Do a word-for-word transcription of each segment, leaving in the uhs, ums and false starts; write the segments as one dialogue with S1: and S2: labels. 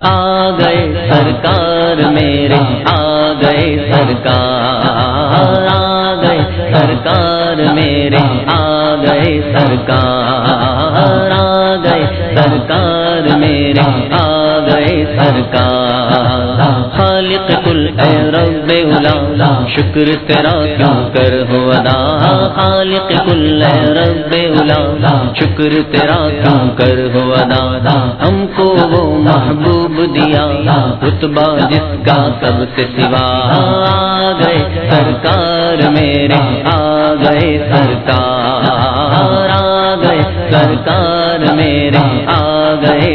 S1: آ گئے سرکار میرے، آ گئے سرکار، آ گئے سرکار میرے، آ گئے سرکار، آ گئے سرکار میرے، آ گئے سرکار۔ خالق کل اے رب اولا، شکر تیرا کیوں کر ہو ادا، خالق کل اے رب اولا، شکر تیرا کیوں کر ہو ادا۔ ہم کو وہ محبوب دیا رتبہ جس کا سب سے سوا، آ گئے سرکار میرے، آ گئے سرکار، آ گئے سرکار میرے، آ گئے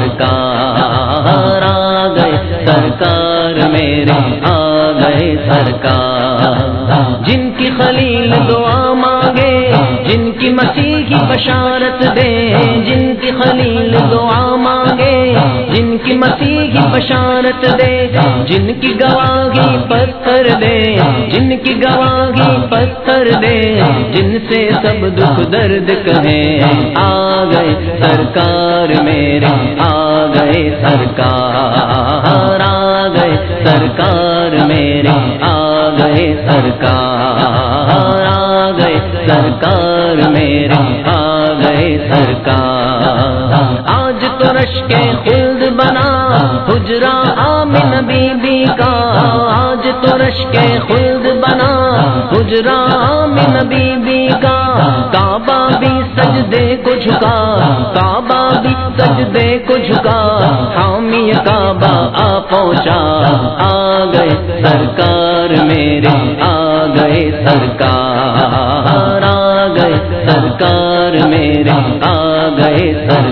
S1: سرکار، آ گئے سرکار میرے، آ گئے سرکار۔ جن کی خلیل دعا مانگے، جن کی مسیح کی بشارت دے، جن کی خلیل دعا مانگے، جن کی مسیح کی بشارت دے، جن کی گواہی پتھر دے، جن کی گواہی پتھر دے، جن سے سب دکھ درد کہیں، آ گئے سرکار میرے، آ گئے سرکار، آ گئے سرکار میرے، آ گئے سرکار، آ گئے سرکار میرے، آ گئے سرکار۔ آج تو رشک خلد بنا حجرہ آمن بی بی کا، آج تو رشک خلد بنا حجرہ آمن بی بی کا، کعبہ بھی سجدے کو جھکا، کعبہ بھی سجدے کو جھکا، حامی کعبہ آ پہنچا، آ گئے سرکار میرے، آ گئے سرکار، آ گئے سرکار میرے، آ گئے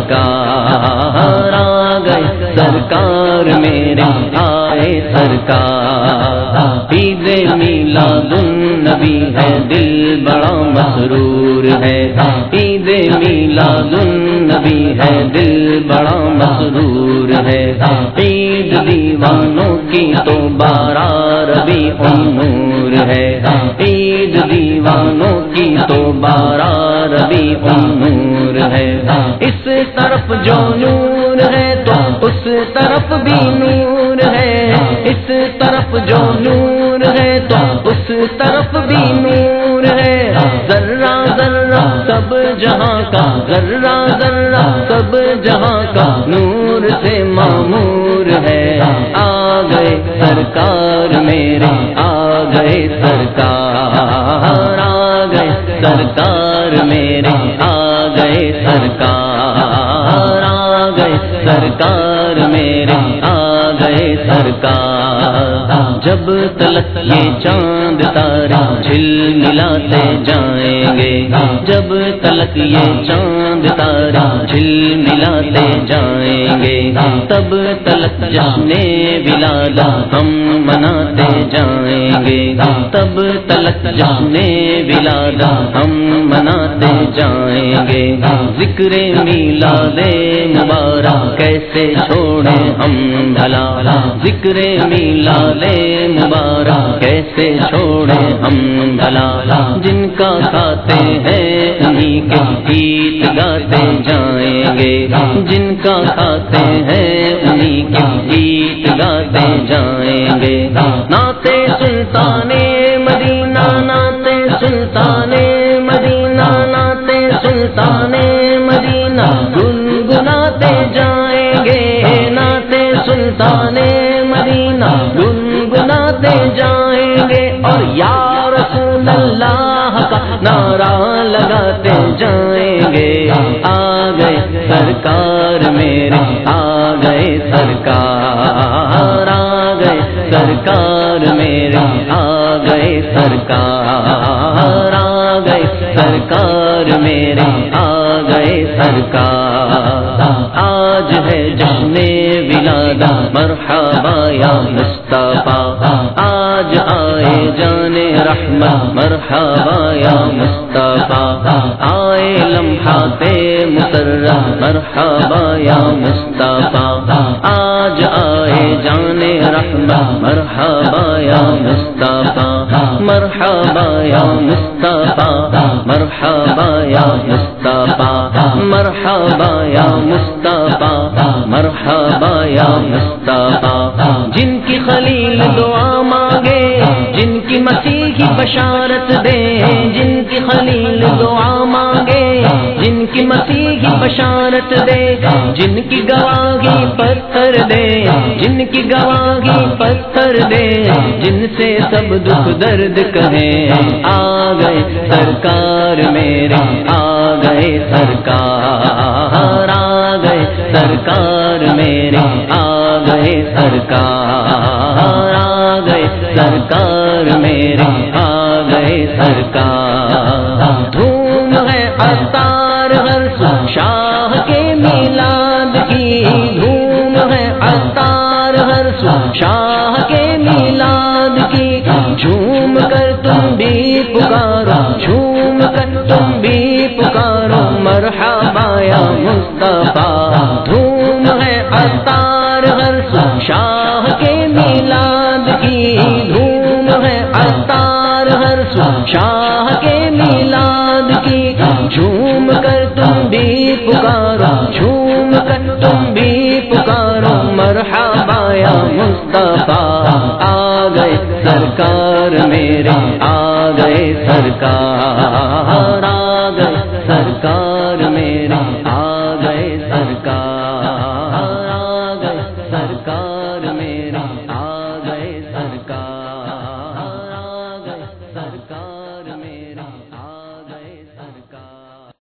S1: سرکار، آ گئے سرکار میرے، آئے سرکار۔ عید میلاد النبی ہے، دل بڑا مسرور ہے، عید میلاد النبی ہے، دل بڑا مسرور ہے، عید دیوانوں کی تو بارہ ربیع النور ہے، عید دیوانوں کی تو بارہ ربیع النور ہے۔ اس طرف جو نور ہے تو اس طرف بھی نور ہے، اس طرف جو نور ہے تو اس طرف بھی نور ہے، ذرہ ذرہ سب جہاں کا، ذرہ ذرہ سب جہاں کا نور سے معمور ہے، آ گئے سرکار میرے، آ گئے سرکار، آ گئے سرکار میرے، آ گئے سرکار، آ گئے سرکار میرے، آ گئے سرکار۔ جب تلک یہ چاند تارے جھل ملاتے جائیں گے، جب تلک یہ چاند تارے جھل ملاتے جائیں گے، تب تلک جشن ولادت ہم مناتے جائیں گے، تب تلک جشن ولادت ہم مناتے جائیں گے۔ ذکر میلاد مبارک کیسے چھوڑیں ہم بھلا، ذکر میلاد مبارک کیسے چھوڑیں ہم بھلا، جن کا کھاتے ہیں انہی کے گیت گاتے جائیں گے، جن کا کھاتے ہیں انہی کے گیت گاتے جائیں گے۔ نعت سلطان مدینہ، نعت سلطان مدینہ، نعت سلطان مدینہ گنگناتے جائیں گے، نعت سلطان مدینہ گنگناتے جائیں گے، اور یا رسول اللہ کا نعرہ لگاتے جائیں گے۔ آ گئے سرکار میرے، آ گئے سرکار، آ گئے سرکار میرے، آ گئے سرکار، آ گئے سرکار میرے، آ گئے سرکار۔ آج ہے جشن ولادت مرحبا یا مصطفیٰ، آج آئے جان رحمت مرحبا یا مصطفیٰ، آئے لمحات مسرت مرحبا یا مصطفیٰ، آج آئے جان رحمت مرحبا یا مصطفیٰ۔ مرحبا یا مصطفیٰ مرحبا یا مصطفیٰ مرحبا یا مصطفیٰ مرحبا یا مصطفیٰ جن کی خلیل دعا مانگے جن کی مسیحی بشارت دے جن کی خلیل دعا مانگے جن کی مسیحی بشارت دے جن کی گواہی پتھر دے جن کی گواہی پتھر دے جن سے سب دکھ درد کہیں آ گئے سرکار میرے آ گئے سرکار آ گئے سرکار میرے آ گئے سرکار آ گئے سرکار میرے آ گئے سرکار دھوم ہے عطار ہر سو شاہ کے میلاد کی دھوم ہے عطار ہر سو شاہ کے میلاد کی جھوم کر تم بھی پکارو جھوم کر تم بھی پکارو مرحبا یا مصطفیٰ دھوم ہے عطار ہر سو شاہ کے میلاد کی دھوم ہے عطار ہر سو شاہ کے میلاد کی جھوم کر تم بھی پکارو جھوم کر تم بھی پکارو مرحبا یا مصطفیٰ آ گئے سرکار میرے آ گئے سرکار آ گئے سرکار